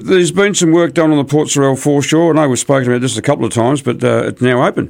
There's been some work done on the Port Sorell foreshore. I know we've spoken about this a couple of times, but it's now open.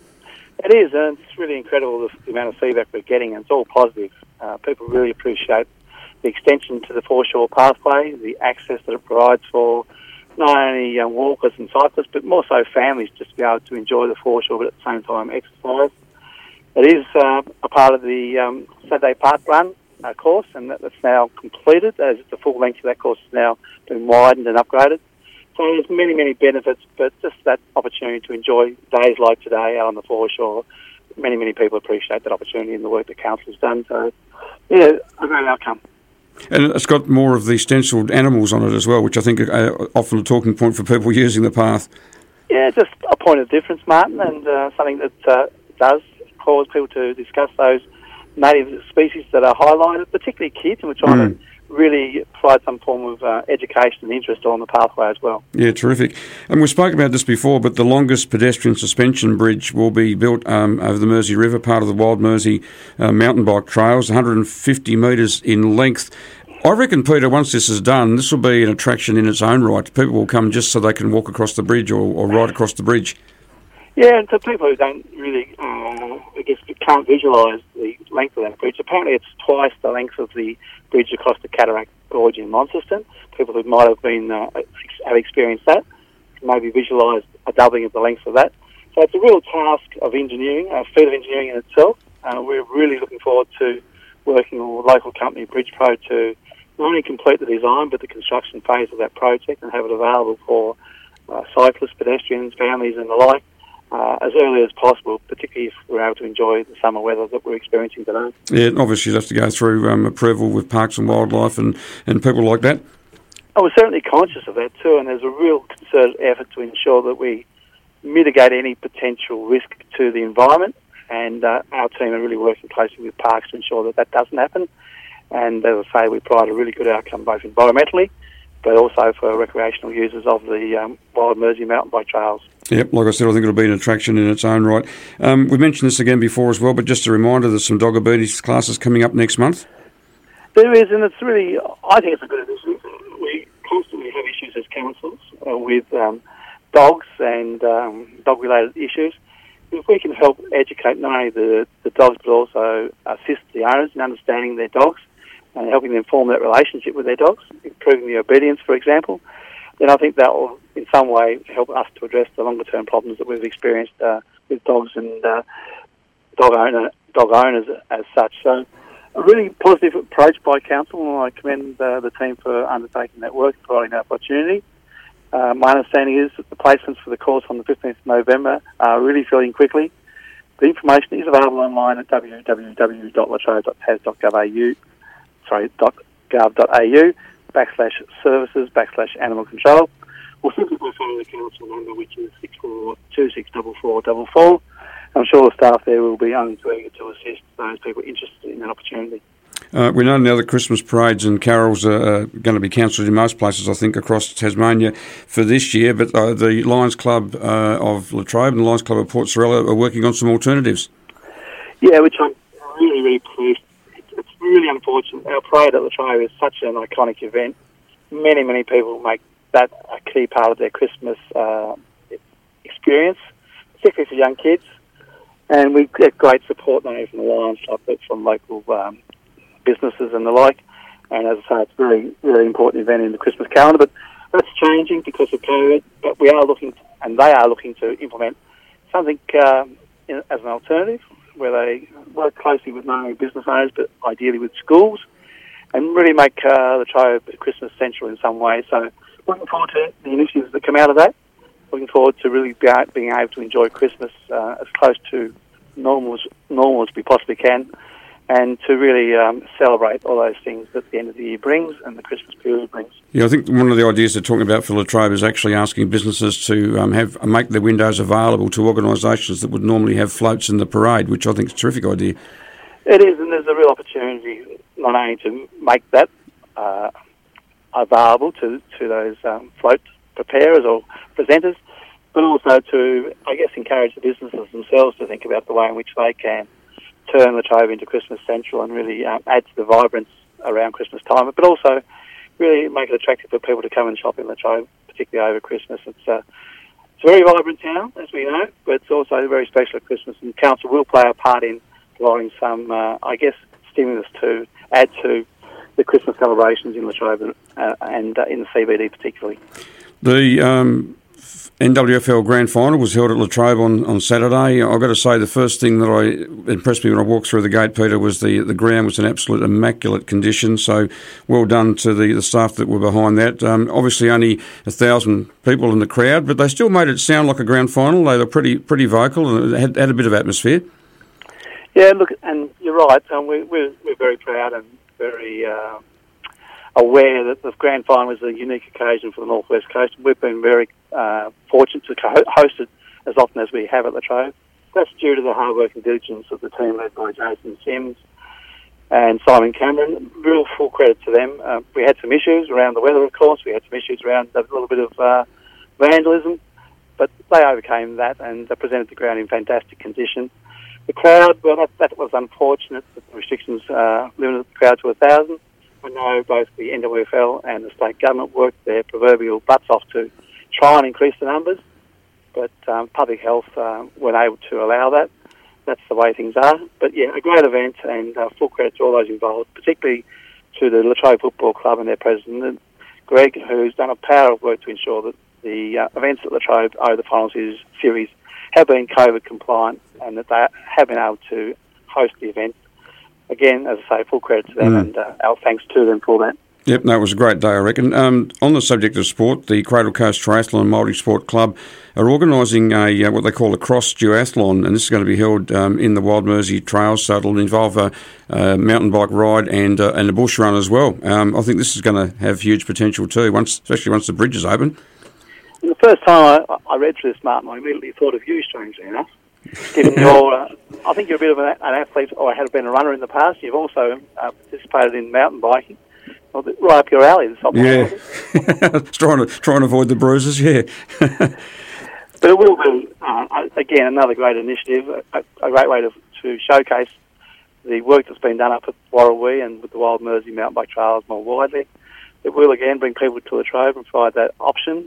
It is, and it's really incredible the amount of feedback we're getting, and it's all positive. People really appreciate the extension to the foreshore pathway, the access that it provides for not only walkers and cyclists, but more so families just to be able to enjoy the foreshore, but at the same time exercise. It is a part of the Saturday Park Run course, and that's now completed, as the full length of that course has now been widened and upgraded. So there's many, many benefits, but just that opportunity to enjoy days like today out on the foreshore, many, many people appreciate that opportunity and the work the council's done. So, yeah, a great outcome. And it's got more of the stenciled animals on it as well, which I think are often a talking point for people using the path. Yeah, just a point of difference, Martin, and something that does cause people to discuss those native species that are highlighted, particularly kids, and we're trying to really provide some form of education and interest on the pathway as well. Yeah, terrific. And we've spoken about this before, but the longest pedestrian suspension bridge will be built over the Mersey River, part of the Wild Mersey mountain bike trails, 150 metres in length. I reckon, Peter, once this is done, this will be an attraction in its own right. People will come just so they can walk across the bridge or ride across the bridge. Yeah, and for people who don't really, can't visualise the length of that bridge, apparently it's twice the length of the bridge across the Cataract Gorge in Launceston. People who might have been have experienced that can maybe visualise a doubling of the length of that. So it's a real task of engineering, a feat of engineering in itself. We're really looking forward to working with local company BridgePro to not only complete the design but the construction phase of that project and have it available for cyclists, pedestrians, families and the like as early as possible, particularly if we're able to enjoy the summer weather that we're experiencing today. Yeah, obviously you have to go through approval with Parks and Wildlife and people like that. We're certainly conscious of that too, and there's a real concerted effort to ensure that we mitigate any potential risk to the environment, and our team are really working closely with Parks to ensure that that doesn't happen. And as I say, we provide a really good outcome both environmentally but also for recreational users of the Wild Mersey mountain bike trails. Yep, like I said, I think it'll be an attraction in its own right. We've mentioned this again before as well, but just a reminder, there's some dog obedience classes coming up next month. There is, and it's really, I think it's a good initiative. We constantly have issues as councils with dogs and dog-related issues. If we can help educate not only the dogs but also assist the owners in understanding their dogs and helping them form that relationship with their dogs, improving the obedience, for example, then I think that will in some way help us to address the longer-term problems that we've experienced with dogs and dog owners as such. So a really positive approach by council, and I commend the team for undertaking that work and providing that opportunity. My understanding is that the placements for the course on the 15th of November are really filling quickly. The information is available online at www.latrobe.gov.au/services/animal control, or simply by phoning the council number, which is 64264444. I'm sure the staff there will be only too eager to assist those people interested in that opportunity. We know now that Christmas parades and carols are going to be cancelled in most places, I think, across Tasmania for this year, but the Lions Club of Latrobe and the Lions Club of Port Sorell are working on some alternatives. Yeah, which I'm really, really pleased. It's really unfortunate. Our parade at Latrobe is such an iconic event. Many, many people make that a key part of their Christmas experience, particularly for young kids. And we get great support not only from the Lions Club but from local businesses and the like. And as I say, it's a very, really important event in the Christmas calendar. But that's changing because of COVID. But we are looking, and they are looking to implement something as an alternative, where they work closely with not only business owners but ideally with schools, and really make Latrobe Christmas central in some way. So looking forward to the initiatives that come out of that. Looking forward to really being able to enjoy Christmas as close to normal as we possibly can, and to really celebrate all those things that the end of the year brings and the Christmas period brings. Yeah, I think one of the ideas they're talking about for Latrobe is actually asking businesses to make their windows available to organisations that would normally have floats in the parade, which I think is a terrific idea. It is, and there's a real opportunity not only to make that available to those float preparers or presenters, but also to, I guess, encourage the businesses themselves to think about the way in which they can turn Latrobe into Christmas Central and really add to the vibrance around Christmas time, but also really make it attractive for people to come and shop in Latrobe, particularly over Christmas. It's a very vibrant town, as we know, but it's also very special at Christmas, and council will play a part in providing some, stimulus to add to the Christmas celebrations in Latrobe and in the CBD particularly. The NWFL Grand Final was held at Latrobe on Saturday. I've got to say the first thing that impressed me when I walked through the gate, Peter, was the ground was in absolute immaculate condition, so well done to the staff that were behind that. Obviously only 1,000 people in the crowd, but they still made it sound like a grand final. They were pretty vocal and it had a bit of atmosphere. Yeah, look, and you're right. We're very proud and very aware that the grand final is a unique occasion for the North West Coast. We've been very fortunate to host it as often as we have at Latrobe. That's due to the hard work and diligence of the team led by Jason Sims and Simon Cameron. Real full credit to them. We had some issues around the weather, of course. We had some issues around a little bit of vandalism, but they overcame that and presented the ground in fantastic condition. The crowd, well, that was unfortunate that the restrictions limited the crowd to 1,000. I know both the NWFL and the state government worked their proverbial butts off to try and increase the numbers, but public health weren't able to allow that. That's the way things are. But yeah, a great event, and full credit to all those involved, particularly to the Latrobe Football Club and their president, Greg, who's done a power of work to ensure that the events at Latrobe over the final series have been COVID compliant and that they have been able to host the event. Again, as I say, full credit to them and our thanks to them for that. Yep, no, it was a great day, I reckon. On the subject of sport, the Cradle Coast Triathlon and Multi-Sport Club are organising what they call a cross duathlon, and this is going to be held in the Wild Mersey Trails, so it'll involve a mountain bike ride and a bush run as well. I think this is going to have huge potential too, especially once the bridge is open. And the first time I read through this, Martin, I immediately thought of you, strangely enough. Given your, I think you're a bit of an athlete, or have been a runner in the past. You've also participated in mountain biking. Well, right up your alley, this opportunity. trying to avoid the bruises, yeah. But it will be, again, another great initiative, a great way to showcase the work that's been done up at Warrawee and with the Wild Mersey mountain bike trails more widely. It will, again, bring people to Latrobe and provide that option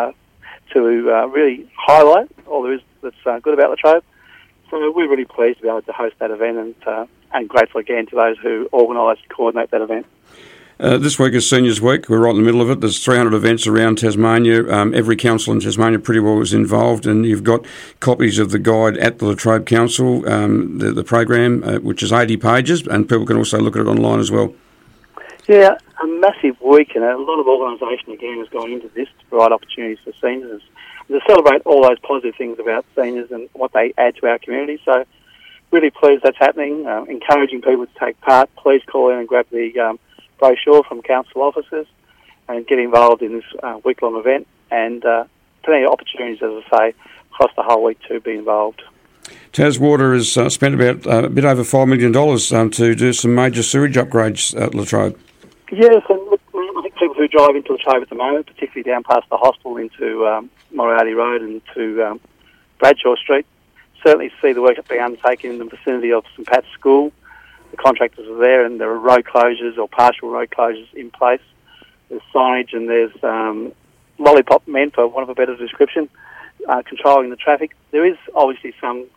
to really highlight all there is that's good about Latrobe. So we're really pleased to be able to host that event and grateful again to those who organise and coordinate that event. This week is Seniors Week. We're right in the middle of it. There's 300 events around Tasmania. Every council in Tasmania pretty well is involved, and you've got copies of the guide at the Latrobe Council, the program, which is 80 pages, and people can also look at it online as well. Yeah, a massive week, and a lot of organisation again has gone into this to provide opportunities for seniors to celebrate all those positive things about seniors and what they add to our community. So really pleased that's happening, encouraging people to take part. Please call in and grab the brochure from council officers and get involved in this week-long event, and plenty of opportunities, as I say, across the whole week to be involved. Taswater has spent about a bit over $5 million to do some major sewage upgrades at Latrobe. Yes, and look, I think people who drive into Latrobe at the moment, particularly down past the hospital into Moriarty Road and to Bradshaw Street, certainly see the work that's being undertaken in the vicinity of St Pat's School. The contractors are there, and there are road closures or partial road closures in place. There's signage and there's lollipop men, for want of a better description, controlling the traffic. There is obviously some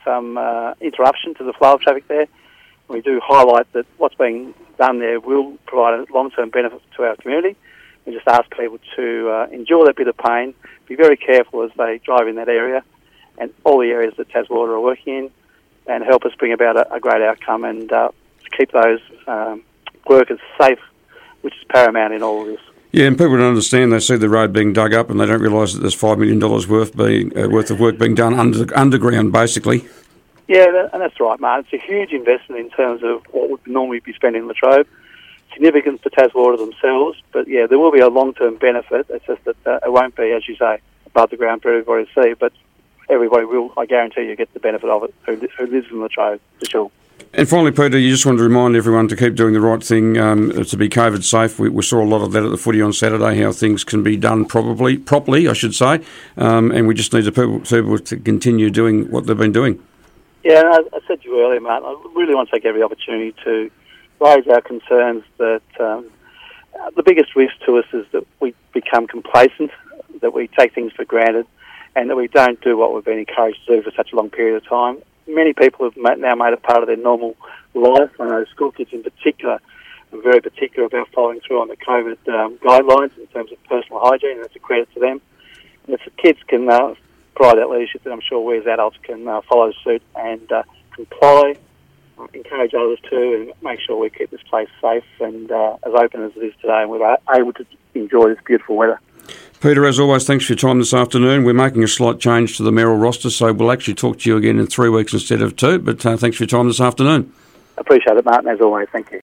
interruption to the flow of traffic there. We do highlight that what's being done there will provide a long-term benefit to our community. We just ask people to endure that bit of pain, be very careful as they drive in that area and all the areas that Taswater are working in, and help us bring about a great outcome and keep those workers safe, which is paramount in all of this. Yeah, and people don't understand. They see the road being dug up and they don't realise that there's $5 million worth of work being done underground, basically. Yeah, and that's right, Mark. It's a huge investment in terms of what would normally be spent in Latrobe. Significant for Taswater themselves, but yeah, there will be a long-term benefit. It's just that it won't be, as you say, above the ground for everybody to see, but everybody will, I guarantee you, get the benefit of it who lives in Latrobe, for sure. And finally, Peter, you just want to remind everyone to keep doing the right thing, to be COVID safe. We saw a lot of that at the footy on Saturday, how things can be done properly, I should say, and we just need people to continue doing what they've been doing. Yeah, I said to you earlier, Martin, I really want to take every opportunity to raise our concerns that the biggest risk to us is that we become complacent, that we take things for granted, and that we don't do what we've been encouraged to do for such a long period of time. Many people have now made it part of their normal life. I know school kids in particular are very particular about following through on the COVID guidelines in terms of personal hygiene, and it's a credit to them. And if the kids can provide that leadership, then I'm sure we as adults can follow suit and comply, encourage others to, and make sure we keep this place safe and as open as it is today, and we're able to enjoy this beautiful weather. Peter, as always, thanks for your time this afternoon. We're making a slight change to the mayoral roster, so we'll actually talk to you again in 3 weeks instead of 2, but thanks for your time this afternoon. Appreciate it, Martin, as always. Thank you.